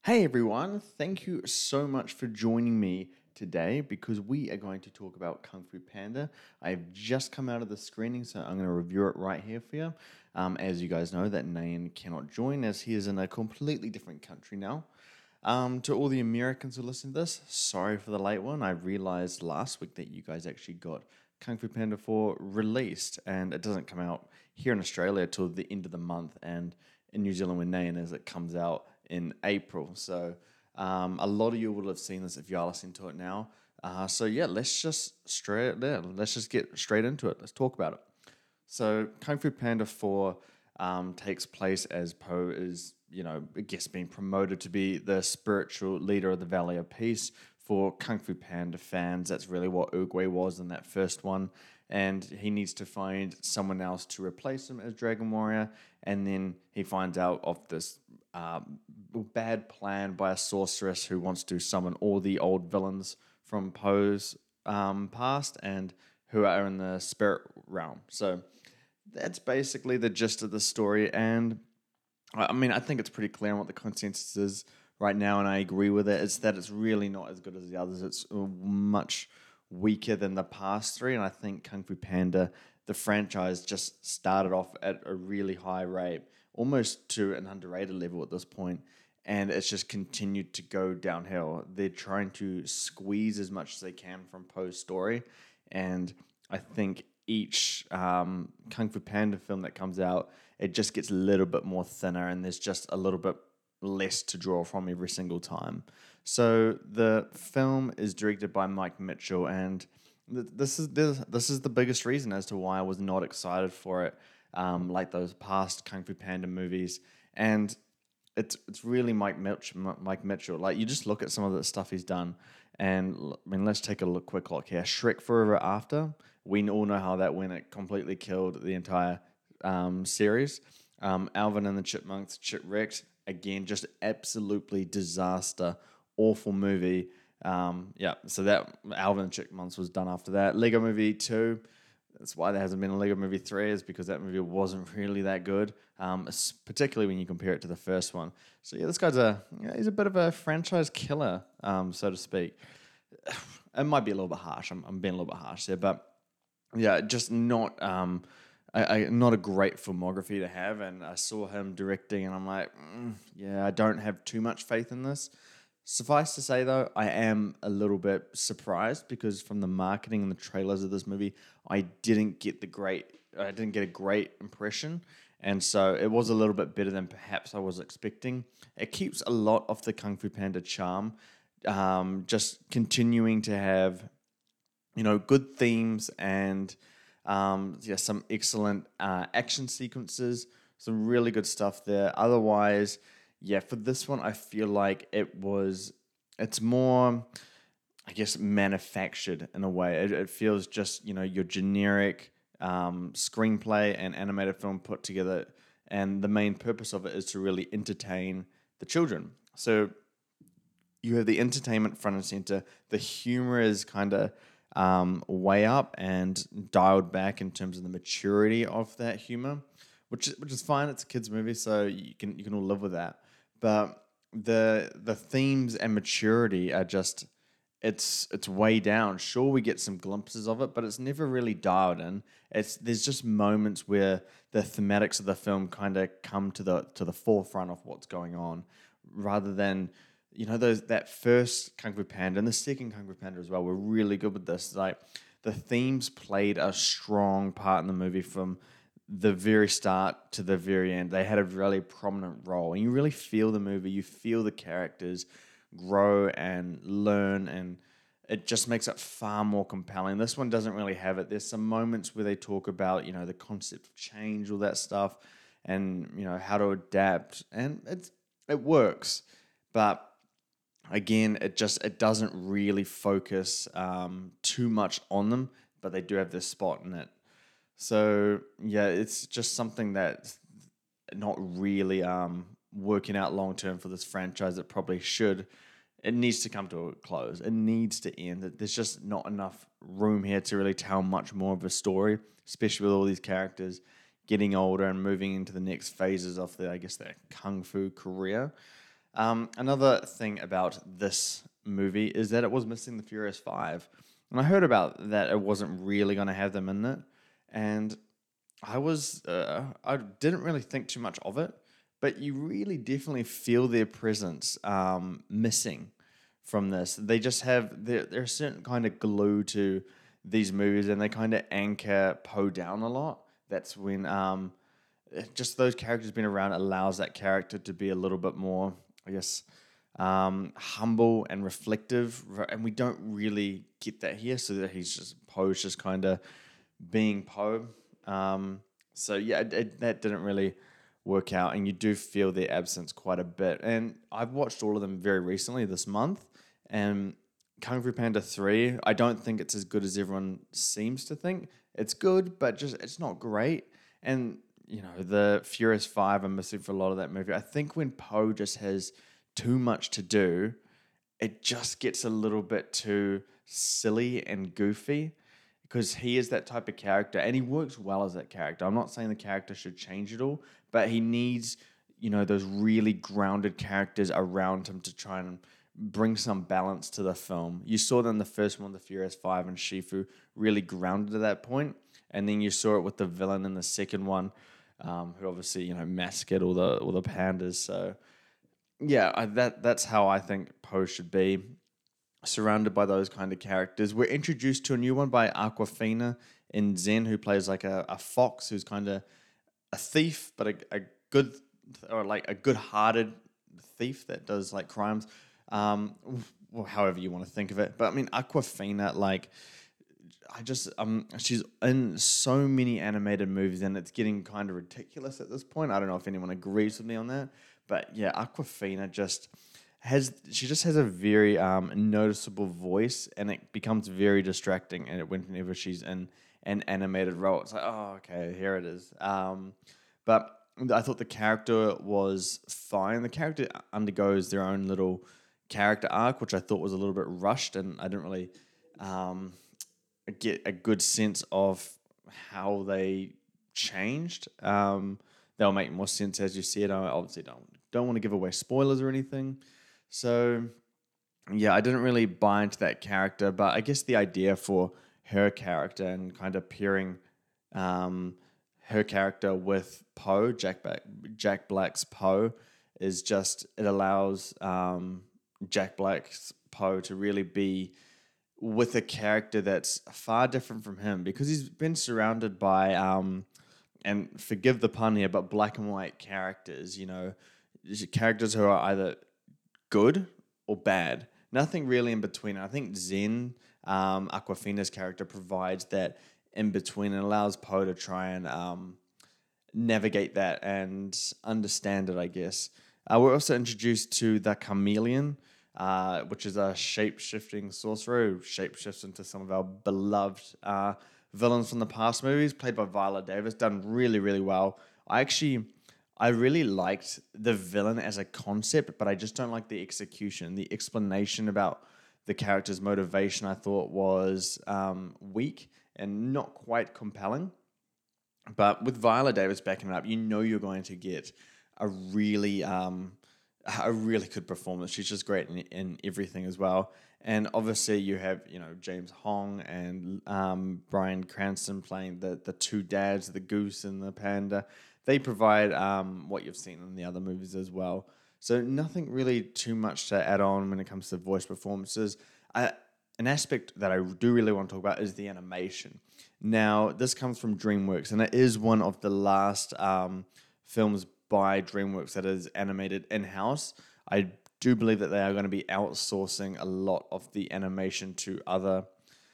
Hey everyone, thank you so much for joining me today because we are going to talk about Kung Fu Panda. I've just come out of the screening, so I'm going to review it right here for you. As you guys know, that Nayan cannot join as he is in a completely different country now. To all the Americans who listen to this, sorry for the late one. I realized last week that you guys actually got Kung Fu Panda 4 released, and it doesn't come out here in Australia till the end of the month, and in New Zealand with Nayan as it comes out in April. So a lot of you will have seen this if you are listening to it now. So yeah, let's just get straight into it. Let's talk about it. So Kung Fu Panda 4 takes place as Po is, I guess being promoted to be the spiritual leader of the Valley of Peace. For Kung Fu Panda fans, that's really what Oogway was in that first one. And he needs to find someone else to replace him as Dragon Warrior. And then he finds out of this bad plan by a sorceress who wants to summon all the old villains from Poe's past and who are in the spirit realm. So that's basically the gist of the story. And I mean, I think it's pretty clear on what the consensus is right now, and I agree with it. It's that it's really not as good as the others. It's much weaker than the past three, and I think Kung Fu Panda, the franchise, just started off at a really high rate, almost to an underrated level at this point, and it's just continued to go downhill. They're trying to squeeze as much as they can from Poe's story, and I think each Kung Fu Panda film that comes out, it just gets a little bit more thinner, and there's just a little bit less to draw from every single time. So the film is directed by Mike Mitchell, and this is the biggest reason as to why I was not excited for it, like those past Kung Fu Panda movies. And it's really Mike Mitchell. Like you just look at some of the stuff he's done, and I mean, let's take a quick look here. Shrek Forever After. We all know how that went. It completely killed the entire series. Alvin and the Chipmunks, Chipwrecked. Again, just absolutely disaster. Awful movie. Yeah, so that Alvin and Chipmunks was done after that. Lego Movie 2. That's why there hasn't been a Lego Movie 3, is because that movie wasn't really that good, particularly when you compare it to the first one. So yeah, this guy's he's a bit of a franchise killer, so to speak. It might be a little bit harsh. I'm being a little bit harsh there, but yeah, just not not a great filmography to have. And I saw him directing, and I'm like, yeah, I don't have too much faith in this. Suffice to say, though, I am a little bit surprised because from the marketing and the trailers of this movie, I didn't get a great impression, and so it was a little bit better than perhaps I was expecting. It keeps a lot of the Kung Fu Panda charm, just continuing to have good themes and yeah, some excellent action sequences, some really good stuff there. Otherwise, yeah, for this one, I feel like it's more, I guess, manufactured in a way. It feels just, your generic screenplay and animated film put together. And the main purpose of it is to really entertain the children. So you have the entertainment front and center. The humor is kind of way up and dialed back in terms of the maturity of that humor, which is fine. It's a kids movie, so you can all live with that. But the themes and maturity are just it's way down. Sure, we get some glimpses of it, but it's never really dialed in. There's just moments where the thematics of the film kind of come to the forefront of what's going on, rather than those that first Kung Fu Panda and the second Kung Fu Panda as well were really good with this. Like the themes played a strong part in the movie from the very start to the very end. They had a really prominent role, and you really feel the movie. You feel the characters grow and learn, and it just makes it far more compelling. This one doesn't really have it. There's some moments where they talk about the concept of change, all that stuff, and how to adapt, and it works, but again, it doesn't really focus too much on them, but they do have this spot in it. So yeah, it's just something that's not really working out long term for this franchise. It probably should. It needs to come to a close. It needs to end. There's just not enough room here to really tell much more of a story, especially with all these characters getting older and moving into the next phases of their kung fu career. Another thing about this movie is that it was missing the Furious Five, and I heard about that it wasn't really going to have them in it, and I didn't really think too much of it, but you really definitely feel their presence missing from this. They just have they're a certain kind of glue to these movies, and they kind of anchor Poe down a lot. That's when just those characters being around allows that character to be a little bit more, I guess, humble and reflective, and we don't really get that here. So that Poe's just kind of being Poe. So yeah, that didn't really work out, and you do feel their absence quite a bit. And I've watched all of them very recently this month, and Kung Fu Panda 3, I don't think it's as good as everyone seems to think. It's good, but just it's not great. And the Furious 5 I'm missing for a lot of that movie. I think when Poe just has too much to do, it just gets a little bit too silly and goofy because he is that type of character and he works well as that character. I'm not saying the character should change at all, but he needs, those really grounded characters around him to try and bring some balance to the film. You saw that in the first one, the Furious Five, and Shifu really grounded at that point, and then you saw it with the villain in the second one, who obviously massacred all the pandas. So yeah, that's how I think Poe should be, surrounded by those kind of characters. We're introduced to a new one by Aquafina in Zen, who plays like a fox who's kind of a thief, but a good, or like a good-hearted thief that does like crimes. Well, however you want to think of it. But I mean, Aquafina, like, she's in so many animated movies, and it's getting kind of ridiculous at this point. I don't know if anyone agrees with me on that, but yeah, Aquafina just has a very noticeable voice, and it becomes very distracting. And whenever she's in an animated role, it's like, oh, okay, here it is. But I thought the character was fine. The character undergoes their own little character arc, which I thought was a little bit rushed, and I didn't really get a good sense of how they changed. They'll make more sense as you see it. I obviously don't want to give away spoilers or anything. So yeah, I didn't really buy into that character, but I guess the idea for her character and kind of pairing her character with Poe, Jack Black's Poe, is just it allows Jack Black's Poe to really be with a character that's far different from him because he's been surrounded by and forgive the pun here, but black and white characters. Characters who are either good or bad. Nothing really in between. I think Zen, Aquafina's character, provides that in between and allows Poe to try and navigate that and understand it, I guess. We're also introduced to the Chameleon, which is a shape-shifting sorcerer who shapeshifts into some of our beloved villains from the past movies, played by Viola Davis, done really, really well. I really liked the villain as a concept, but I just don't like the execution. The explanation about the character's motivation I thought was weak and not quite compelling. But with Viola Davis backing it up, you're going to get a really good performance. She's just great in everything as well. And obviously you have, James Hong and Bryan Cranston playing the two dads, the goose and the panda. They provide what you've seen in the other movies as well. So nothing really too much to add on when it comes to voice performances. An aspect that I do really want to talk about is the animation. Now, this comes from DreamWorks, and it is one of the last films by DreamWorks that is animated in-house. I do believe that they are going to be outsourcing a lot of the animation to other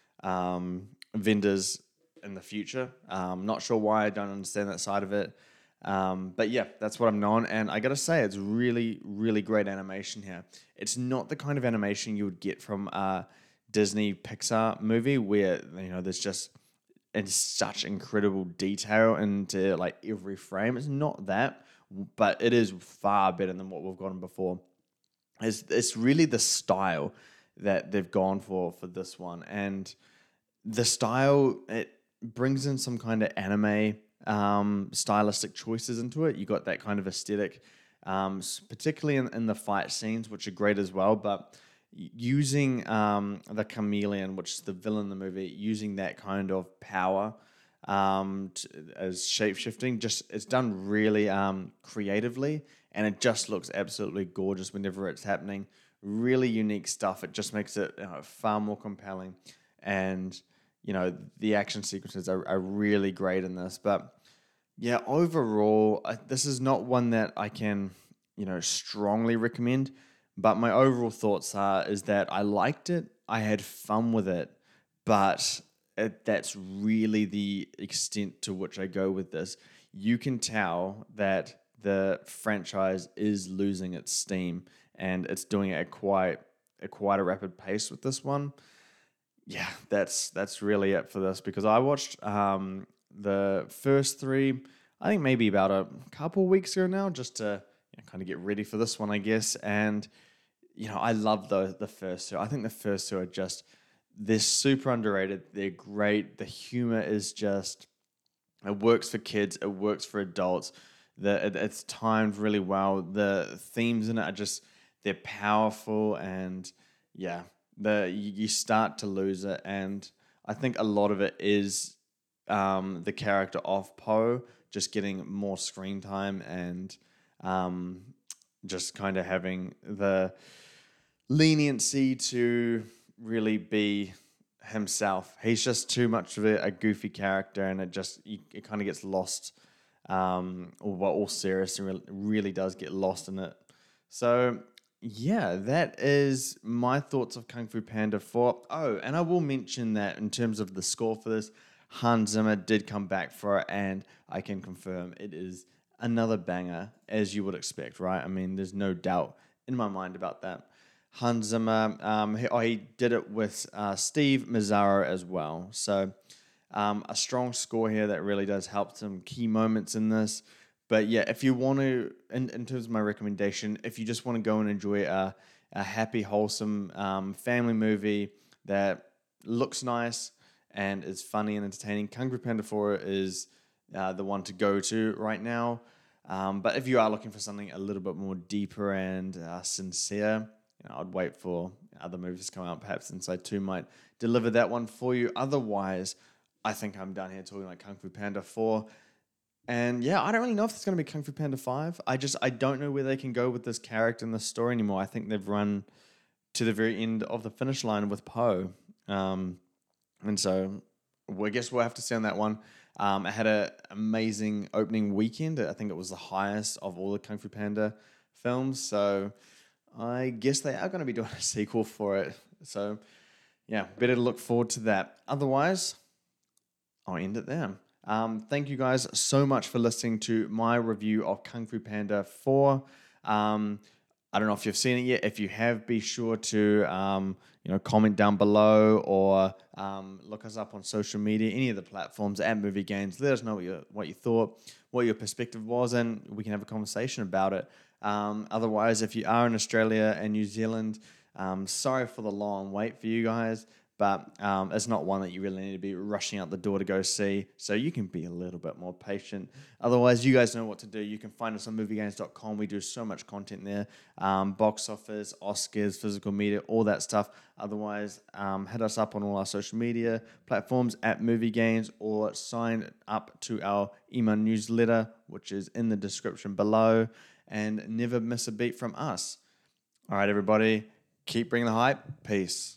vendors in the future. Not sure why. I don't understand that side of it. But yeah, that's what I'm on. And I got to say, it's really, really great animation here. It's not the kind of animation you would get from a Disney Pixar movie where, there's just in such incredible detail into like every frame. It's not that, but it is far better than what we've gotten before. It's really the style that they've gone for this one, and the style, it brings in some kind of anime stylistic choices into it. You got that kind of aesthetic particularly in the fight scenes, which are great as well. But using the chameleon, which is the villain in the movie, using that kind of power as shape shifting, just it's done really creatively, and it just looks absolutely gorgeous whenever it's happening. Really unique stuff. It just makes it far more compelling, and the action sequences are really great in this. But yeah, overall, this is not one that I can, strongly recommend. But my overall thoughts is that I liked it, I had fun with it, but that's really the extent to which I go with this. You can tell that the franchise is losing its steam, and it's doing it at quite a rapid pace with this one. Yeah, that's really it for this, because I watched the first three, I think maybe about a couple weeks ago now, just to kind of get ready for this one, I guess. And I love the first two. I think the first two are just, they're super underrated. They're great. The humor is just, it works for kids. It works for adults. It's timed really well. The themes in it are just, they're powerful, and yeah, you start to lose it. And I think a lot of it is the character of Poe just getting more screen time, and um, just kind of having the leniency to really be himself. He's just too much of a goofy character, and it kind of gets lost. All serious, and really does get lost in it. So yeah, that is my thoughts of Kung Fu Panda 4. Oh, and I will mention that in terms of the score for this, Hans Zimmer did come back for it, and I can confirm it is another banger, as you would expect, right? I mean, there's no doubt in my mind about that. Hans Zimmer, he did it with Steve Mazzaro as well. So a strong score here that really does help some key moments in this. But yeah, if you want to, in terms of my recommendation, if you just want to go and enjoy a happy, wholesome family movie that looks nice and is funny and entertaining, Kung Fu Panda 4 is the one to go to right now. But if you are looking for something a little bit more deeper and sincere, I'd wait for other movies to come out. Perhaps Inside 2 might deliver that one for you. Otherwise, I think I'm done here talking like Kung Fu Panda 4. And yeah, I don't really know if it's going to be Kung Fu Panda 5. I don't know where they can go with this character and this story anymore. I think they've run to the very end of the finish line with Poe. And so I guess we'll have to see on that one. It had an amazing opening weekend. I think it was the highest of all the Kung Fu Panda films. So I guess they are going to be doing a sequel for it. So yeah, better to look forward to that. Otherwise, I'll end it there. Thank you guys so much for listening to my review of Kung Fu Panda 4. I don't know if you've seen it yet. If you have, be sure to comment down below, or look us up on social media, any of the platforms at Movie Games. Let us know what you thought, what your perspective was, and we can have a conversation about it. Otherwise, if you are in Australia and New Zealand, sorry for the long wait for you guys. But it's not one that you really need to be rushing out the door to go see. So you can be a little bit more patient. Otherwise, you guys know what to do. You can find us on moviegames.com. We do so much content there. Box office, Oscars, physical media, all that stuff. Otherwise, hit us up on all our social media platforms at Movie Games, or sign up to our email newsletter, which is in the description below. And never miss a beat from us. All right, everybody. Keep bringing the hype. Peace.